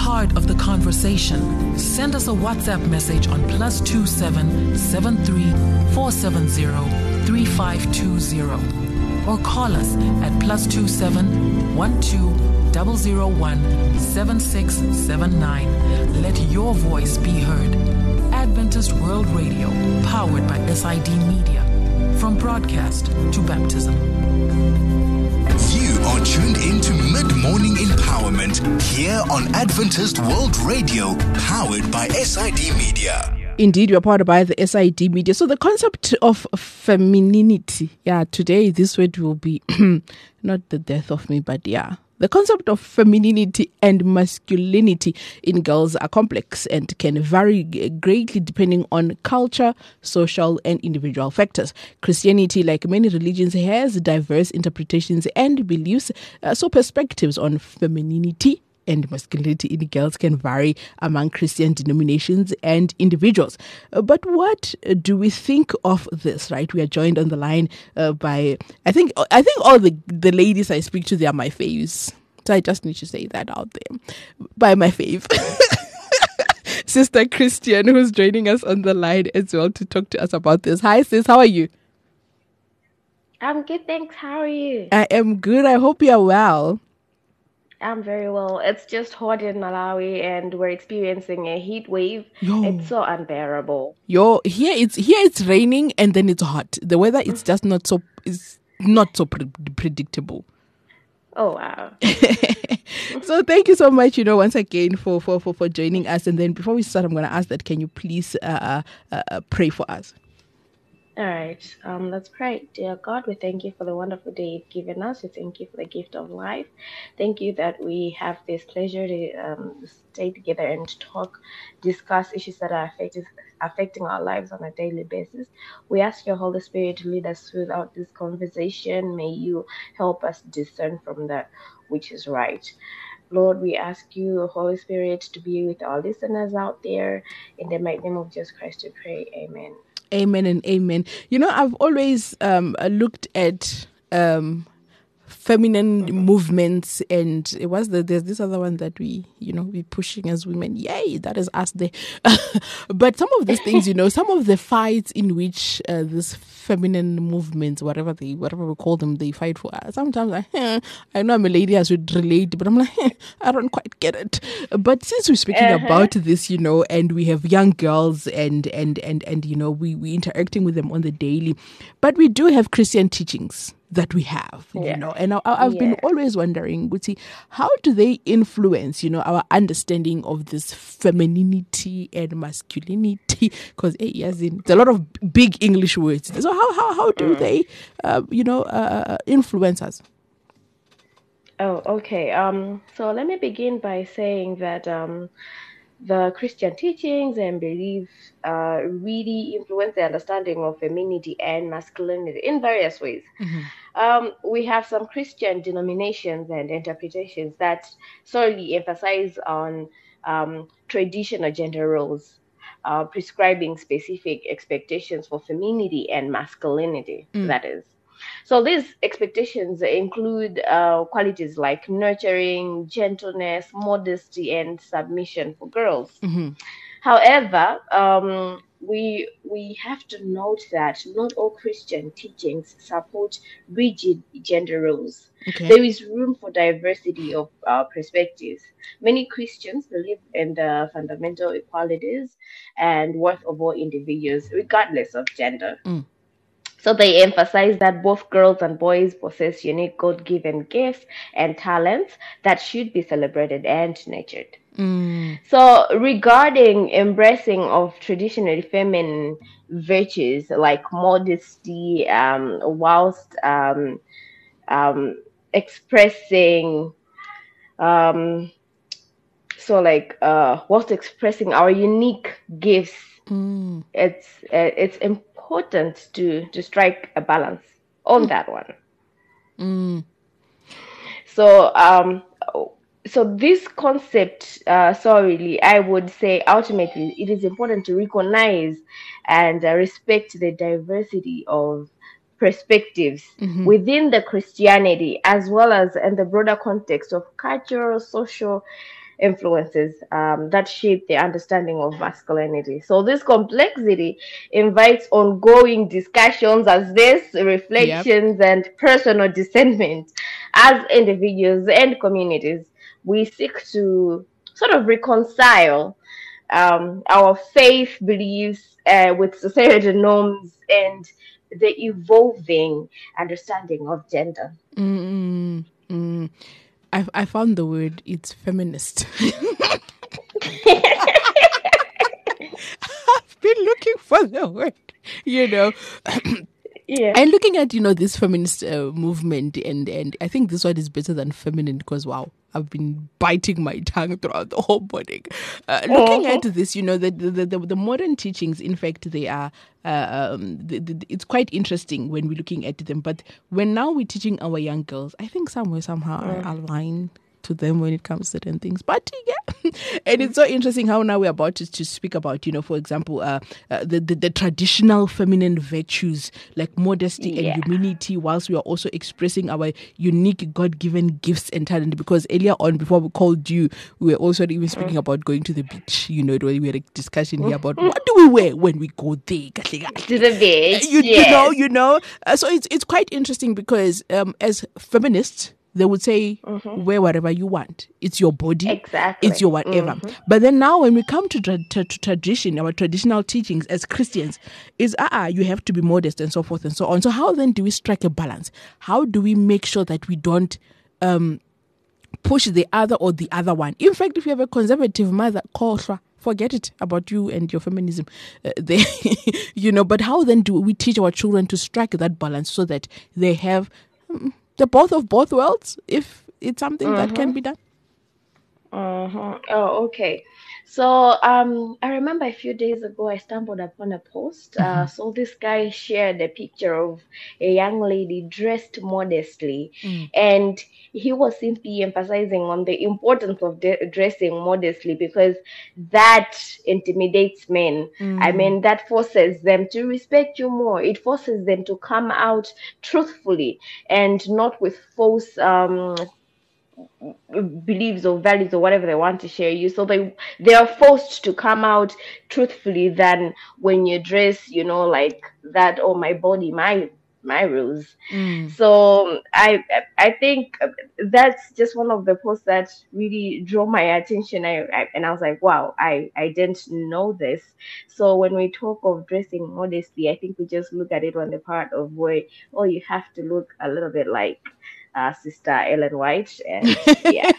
part of the conversation, send us a WhatsApp message on +27 73 470 3520 or call us at +27 12 001 7679. Let your voice be heard. Adventist World Radio, powered by SID Media. From broadcast to baptism. You are tuned into Mid-Morning Empowerment here on Adventist World Radio, powered by SID Media. Indeed, we are powered by the SID Media. So the concept of femininity, today this word will be not the death of me, but the concept of femininity and masculinity in girls are complex and can vary greatly depending on culture, social, and individual factors. Christianity, like many religions, has diverse interpretations and beliefs, so perspectives on femininity and masculinity in girls can vary among Christian denominations and individuals. But what do we think of this, right? We are joined on the line by, I think all the ladies I speak to, they are my faves. So I just need to say that out there. By my fave. Sister Christian, who's joining us on the line as well to talk to us about this. Hi, sis. How are you? I'm good, thanks. How are you? I am good. I hope you are well. I'm very well. It's just hot in Malawi and we're experiencing a heat wave. It's so unbearable. Here it's raining and then it's hot. The weather is just not so predictable. Oh wow. So thank you so much, once again for joining us. And then before we start, I'm going to ask that can you please pray for us? All right, let's pray. Dear God, we thank you for the wonderful day you've given us. We thank you for the gift of life. Thank you that we have this pleasure to stay together and discuss issues that are affecting our lives on a daily basis. We ask your Holy Spirit to lead us throughout this conversation. May you help us discern from that which is right. Lord, we ask you, Holy Spirit, to be with our listeners out there. In the mighty name of Jesus Christ, we pray. Amen. Amen and amen. I've always looked at feminine movements, and there's this other one that we pushing as women. Yay, that is us there. But some of these things, some of the fights in which this feminine movements, whatever we call them, they fight for us. Sometimes I know I'm a lady, I should relate, but I'm like, I don't quite get it. But since we're speaking about this, and we have young girls and we interacting with them on the daily, but we do have Christian teachings that we have, and I've been always wondering, Guti, how do they influence, our understanding of this femininity and masculinity? Because it's a lot of big English words. So how do they, influence us? Oh, okay. So let me begin by saying that the Christian teachings and beliefs really influence the understanding of femininity and masculinity in various ways. Mm-hmm. We have some Christian denominations and interpretations that solely emphasize on traditional gender roles, prescribing specific expectations for femininity and masculinity, that is. So these expectations include qualities like nurturing, gentleness, modesty, and submission for girls. Mm-hmm. However, we have to note that not all Christian teachings support rigid gender roles. Okay. There is room for diversity of perspectives. Many Christians believe in the fundamental equalities and worth of all individuals, regardless of gender. So they emphasize that both girls and boys possess unique God-given gifts and talents that should be celebrated and nurtured. So regarding embracing of traditionally feminine virtues like modesty, whilst expressing whilst expressing our unique gifts, it's important to strike a balance on that one. So this concept, I would say ultimately it is important to recognize and respect the diversity of perspectives within the Christianity, as well as in the broader context of cultural, social, influences that shape the understanding of masculinity. So this complexity invites ongoing discussions as this, Yep. reflections, and personal discernment. As individuals and communities, we seek to sort of reconcile our faith beliefs with societal norms and the evolving understanding of gender. Mm, mm. I found the word. It's feminist. I've been looking for the word. You know, Yeah. and looking at this feminist movement, and I think this one is better than feminine because wow, I've been biting my tongue throughout the whole morning. Looking at this, the modern teachings, in fact, they are. It's quite interesting when we're looking at them. But when now we're teaching our young girls, I think somehow I align to them when it comes to certain things. But yeah, and it's so interesting how now we're about to speak about, for example, the traditional feminine virtues like modesty and humility, whilst we are also expressing our unique God-given gifts and talent. Because earlier on, before we called you, we were also even speaking about going to the beach. We had a discussion here about what do we wear when we go there. To the beach, So it's quite interesting because as feminists, they would say, wear whatever you want. It's your body. Exactly. It's your whatever. But then now when we come to tradition, our traditional teachings as Christians, is you have to be modest and so forth and so on. So how then do we strike a balance? How do we make sure that we don't push the other or the other one? In fact, if you have a conservative mother, forget it about you and your feminism. But how then do we teach our children to strike that balance so that they have the both of both worlds, if it's something that can be done? Oh, okay. So I remember a few days ago I stumbled upon a post. So this guy shared a picture of a young lady dressed modestly, and he was simply emphasizing on the importance of dressing modestly because that intimidates men. I mean, that forces them to respect you more. It forces them to come out truthfully and not with false beliefs or values or whatever they want to share you. So they are forced to come out truthfully than when you dress, like that, oh, my body, my rules. So I think that's just one of the posts that really drew my attention. And I was like, wow, I didn't know this. So when we talk of dressing modestly, I think we just look at it on the part of where, oh, you have to look a little bit like Sister Ellen White, and yeah.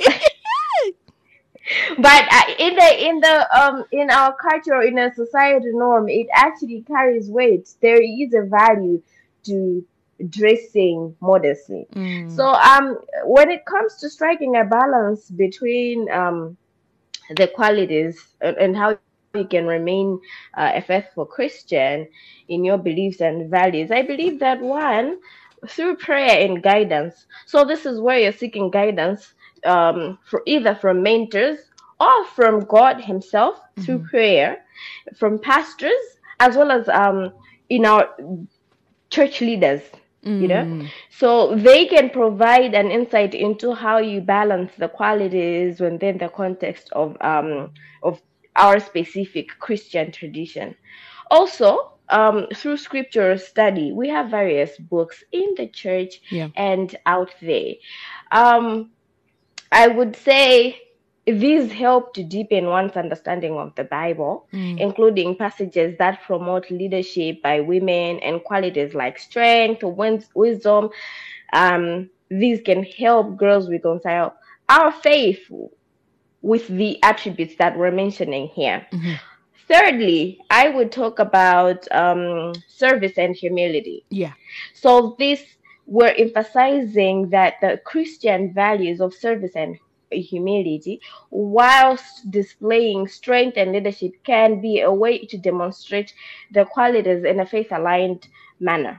But in our culture, in a society norm, it actually carries weight. There is a value to dressing modestly. So when it comes to striking a balance between the qualities and how you can remain a faithful Christian in your beliefs and values, I believe that one, through prayer and guidance. So this is where you're seeking guidance for either from mentors or from God Himself through prayer, from pastors, as well as in our church leaders. So they can provide an insight into how you balance the qualities within the context of our specific Christian tradition. Also, through scripture study, we have various books in the church and out there. I would say these help to deepen one's understanding of the Bible, including passages that promote leadership by women and qualities like strength, wisdom. These can help girls reconcile our faith with the attributes that we're mentioning here. Thirdly, I would talk about service and humility. So we're emphasizing that the Christian values of service and humility, whilst displaying strength and leadership, can be a way to demonstrate the qualities in a faith-aligned manner.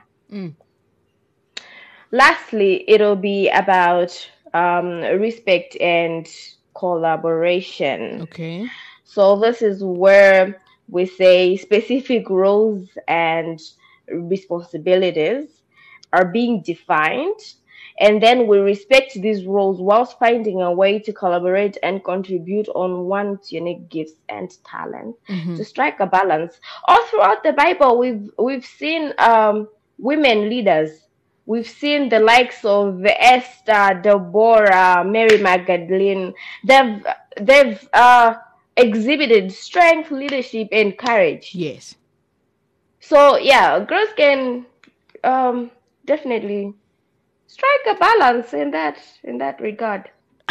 Lastly, it'll be about respect and collaboration. Okay. So this is where we say specific roles and responsibilities are being defined, And then we respect these roles whilst finding a way to collaborate and contribute on one's unique gifts and talent to strike a balance. All throughout the Bible, we've seen women leaders. We've seen the likes of Esther, Deborah, Mary Magdalene. They've exhibited strength, leadership, and courage. Yes. So yeah, girls can definitely strike a balance in that regard.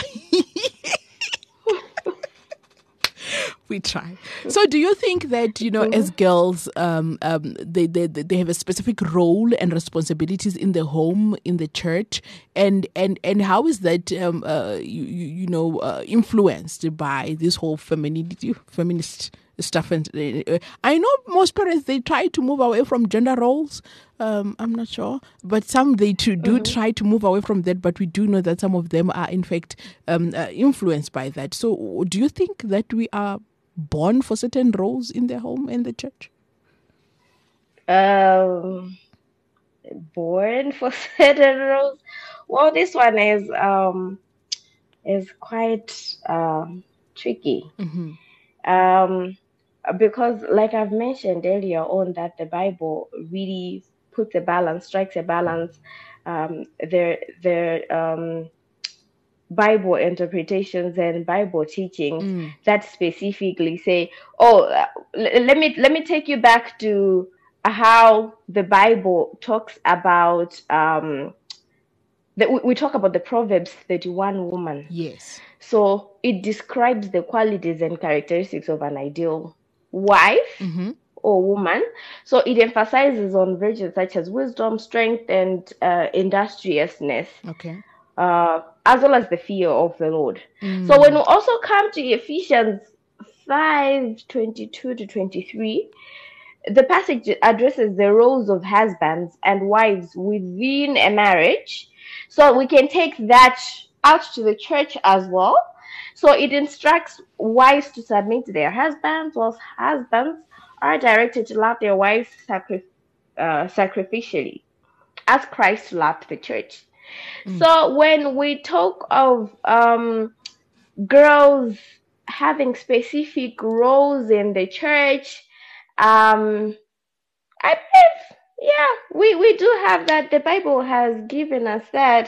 We try. So do you think that, as girls, they have a specific role and responsibilities in the home, in the church, and how is that influenced by this whole feminist stuff? And I know most parents, they try to move away from gender roles. I'm not sure, but some they do try to move away from that. But we do know that some of them are in fact influenced by that. So do you think that we are born for certain roles in the home and the church? Born for certain roles. Well, this one is quite tricky. Because like I've mentioned earlier on, that the Bible really puts a balance, strikes a balance. Their Bible interpretations and Bible teachings that specifically say, let me take you back to how the Bible talks about we talk about the Proverbs 31 woman. Yes. So it describes the qualities and characteristics of an ideal wife or woman. So it emphasizes on virtues such as wisdom, strength, and industriousness. Okay. As well as the fear of the Lord. So when we also come to Ephesians 5:22-23, the passage addresses the roles of husbands and wives within a marriage. So we can take that out to the church as well. So it instructs wives to submit to their husbands, whilst husbands are directed to love their wives sacrificially, as Christ loved the church. So when we talk of girls having specific roles in the church, I believe, we do have that. The Bible has given us that.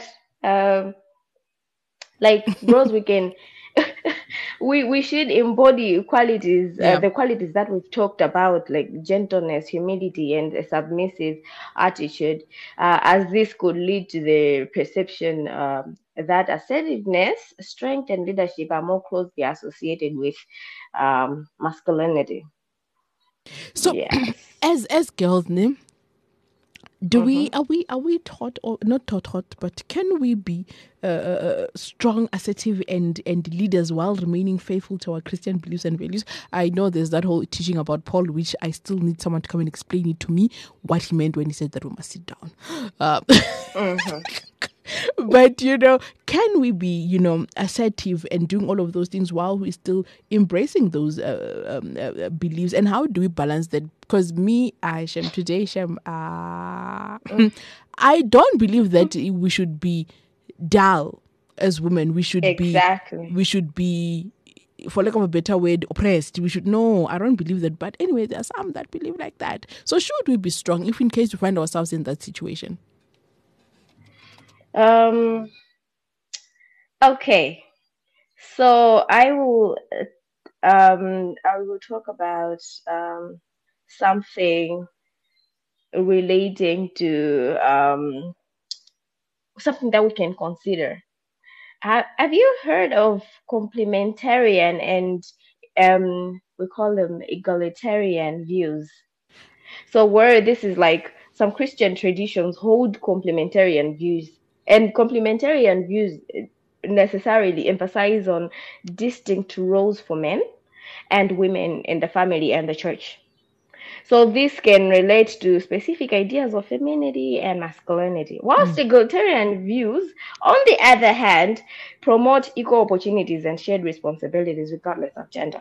Like girls, we can we should embody qualities, the qualities that we've talked about, like gentleness, humility, and a submissive attitude, as this could lead to the perception that assertiveness, strength, and leadership are more closely associated with masculinity. So, as girls, do we are we taught, or not taught, but can we be strong, assertive, and leaders while remaining faithful to our Christian beliefs and values? I know there's that whole teaching about Paul, which I still need someone to come and explain it to me, what he meant when he said that we must sit down. But, can we be, assertive and doing all of those things while we're still embracing those beliefs? And how do we balance that? Because Shem, I don't believe that we should be dull as women. We should be, for lack of a better word, oppressed. No, I don't believe that. But anyway, there are some that believe like that. So should we be strong if in case we find ourselves in that situation? Okay, so I will talk about something relating to something that we can consider. Have you heard of complementarian and we call them egalitarian views? So where this is like some Christian traditions hold complementarian views. And complementarian views necessarily emphasize on distinct roles for men and women in the family and the church. So this can relate to specific ideas of femininity and masculinity. Whilst egalitarian views, on the other hand, promote equal opportunities and shared responsibilities regardless of gender.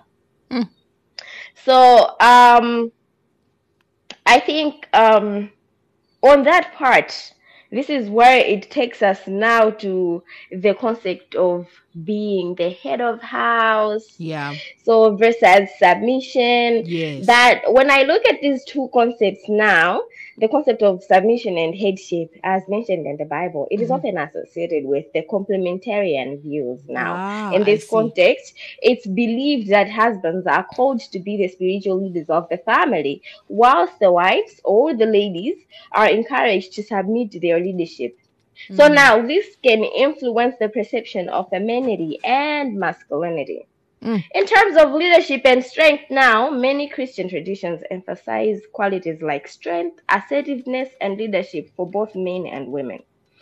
So I think on that part, This is where it takes us now to the concept of being the head of house. Yeah. So versus submission. Yes. That when I look at these two concepts now, the concept of submission and headship, as mentioned in the Bible, it is often associated with the complementarian views now. In I this see. context, it's believed that husbands are called to be the spiritual leaders of the family, whilst the wives or the ladies are encouraged to submit to their leadership. So now this can influence the perception of femininity and masculinity. In terms of leadership and strength now, many Christian traditions emphasize qualities like strength, assertiveness, and leadership for both men and women.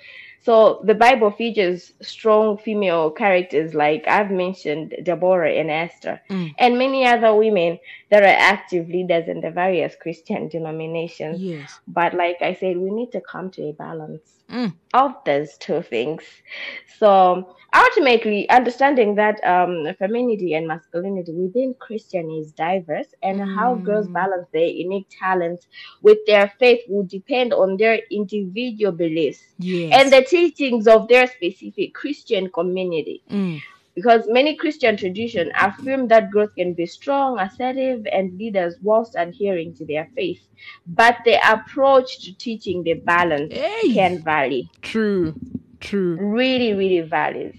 So the Bible features strong female characters like I've mentioned Deborah and Esther, and many other women that are active leaders in the various Christian denominations. Yes. But like I said, we need to come to a balance of those two things. So ultimately, understanding that femininity and masculinity within Christian is diverse, and how girls balance their unique talents with their faith will depend on their individual beliefs and the teachings of their specific Christian community. Because many Christian traditions affirm that growth can be strong, assertive, and leaders whilst adhering to their faith. But the approach to teaching the balance can vary. True. Really, really varies.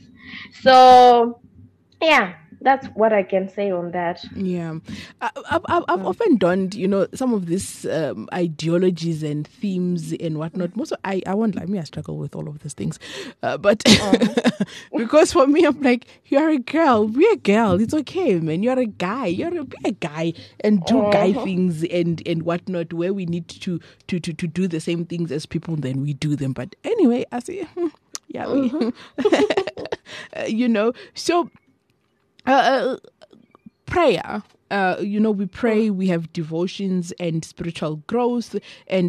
So, yeah, that's what I can say on that. Yeah, I've often done, some of these ideologies and themes and whatnot. Most I won't lie, I struggle with all of these things, but because for me, I'm like, you're a girl, be a girl. It's okay, man. You're a guy. Be a guy and do guy things and whatnot. Where we need to do the same things as people, then we do them. But anyway, I say, yeah, so. Prayer, we pray, we have devotions and spiritual growth, and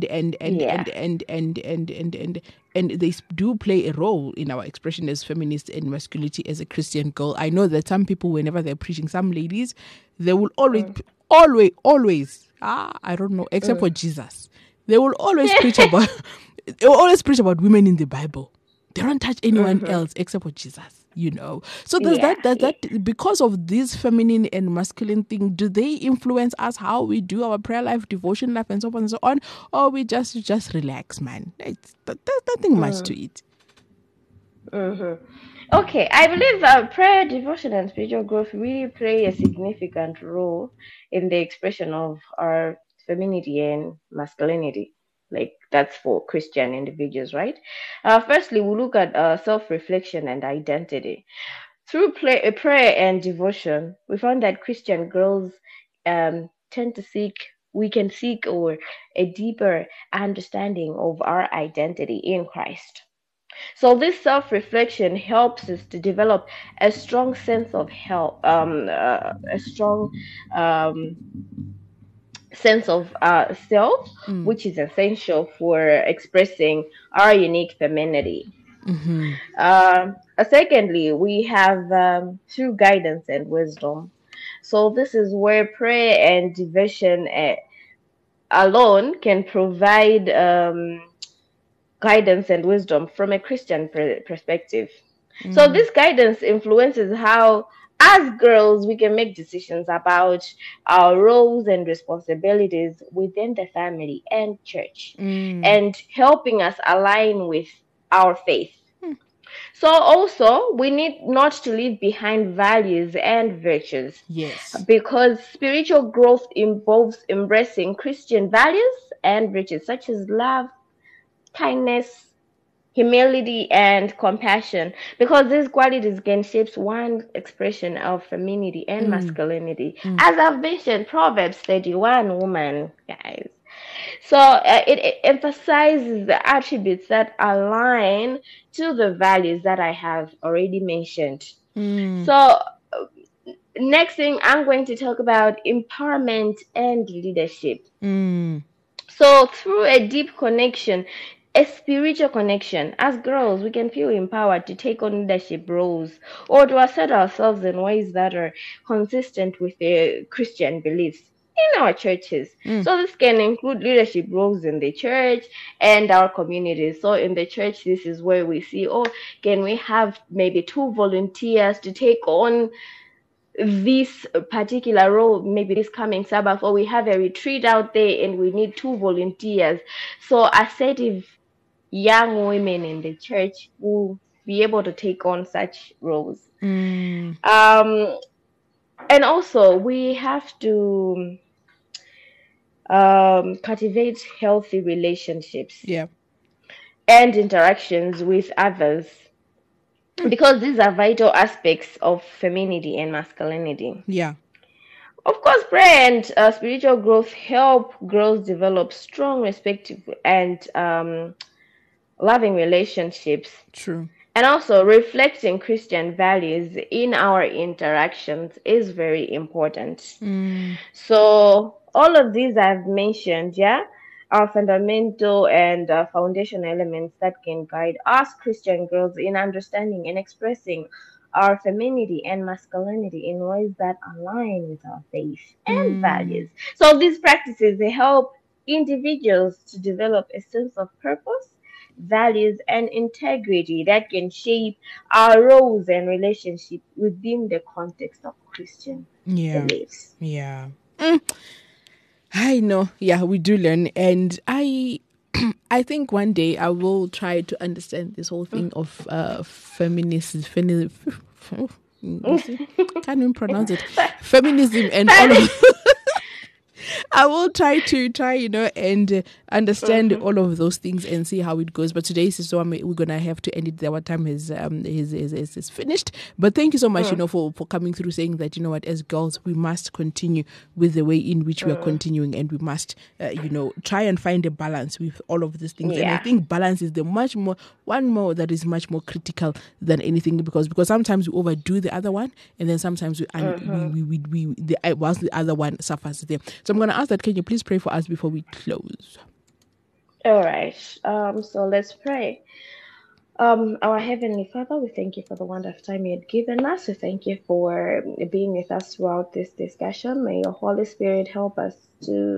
they do play a role in our expression as feminists and masculinity as a Christian girl. I know that some people, whenever they're preaching, some ladies, they will always, I don't know, except for Jesus, they will always preach about women in the Bible. They don't touch anyone else except for Jesus. So does that because of this feminine and masculine thing, do they influence us how we do our prayer life, devotion life, and so on and so on, or we just relax, man? There's nothing much to it. Okay, I believe prayer, devotion, and spiritual growth really play a significant role in the expression of our femininity and masculinity. Like that's for Christian individuals, right? Firstly, we'll look at self-reflection and identity. Through prayer and devotion, we found that Christian girls tend to seek or a deeper understanding of our identity in Christ. So this self-reflection helps us to develop a strong sense of sense of self, which is essential for expressing our unique femininity. Secondly, we have through guidance and wisdom. So this is where prayer and devotion alone can provide guidance and wisdom from a Christian perspective. So this guidance influences how, as girls, we can make decisions about our roles and responsibilities within the family and church, and helping us align with our faith. So also, we need not to leave behind values and virtues. Yes. Because spiritual growth involves embracing Christian values and virtues such as love, kindness, humility, and compassion, because these qualities can shape one expression of femininity and masculinity. As I've mentioned, Proverbs 31, woman, guys. So it emphasizes the attributes that align to the values that I have already mentioned. So next thing, I'm going to talk about empowerment and leadership. So through a deep connection, a spiritual connection, as girls, we can feel empowered to take on leadership roles or to assert ourselves in ways that are consistent with their Christian beliefs. in our churches. So this can include leadership roles in the church and our communities. So in the church, this is where we see, can we have maybe 2 volunteers to take on this particular role, maybe this coming Sabbath, or we have a retreat out there and we need 2 volunteers. So assertive young women in the church will be able to take on such roles. And also we have to cultivate healthy relationships and interactions with others, because these are vital aspects of femininity and masculinity. Of course, prayer and spiritual growth help girls develop strong, respectful, and loving relationships. True. And also reflecting Christian values in our interactions is very important. So all of these I've mentioned, are fundamental and foundational elements that can guide us Christian girls in understanding and expressing our femininity and masculinity in ways that align with our faith and values. So these practices, they help individuals to develop a sense of purpose, values, and integrity that can shape our roles and relationships within the context of Christian beliefs. I know. We do learn. And I think one day I will try to understand this whole thing of feminism. Can't even pronounce it. Feminism and all of I will try, and understand all of those things and see how it goes. But today, Sister Wame, we're gonna have to end it there. Our time is finished. But thank you so much, for coming through, saying that, as girls, we must continue with the way in which we are continuing, and we must, try and find a balance with all of these things. And I think balance is one more that is much more critical than anything, because sometimes we overdo the other one, and then sometimes whilst the other one suffers there. So I'm going to ask that, can you please pray for us before we close? All right. So let's pray. Our Heavenly Father, we thank you for the wonderful time you had given us. We thank you for being with us throughout this discussion. May your Holy Spirit help us to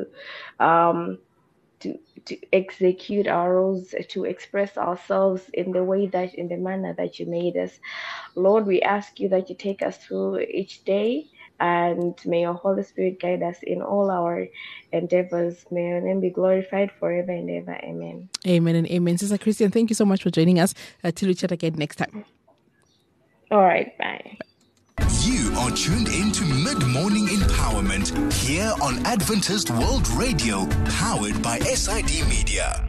execute our roles, to express ourselves in the manner that you made us. Lord, we ask you that you take us through each day, and may your Holy Spirit guide us in all our endeavors. May your name be glorified forever and ever. Amen. Amen and amen. Sister Christian, thank you so much for joining us. Till we chat again next time. All right, bye. You are tuned into Mid-Morning Empowerment here on Adventist World Radio, powered by SID Media.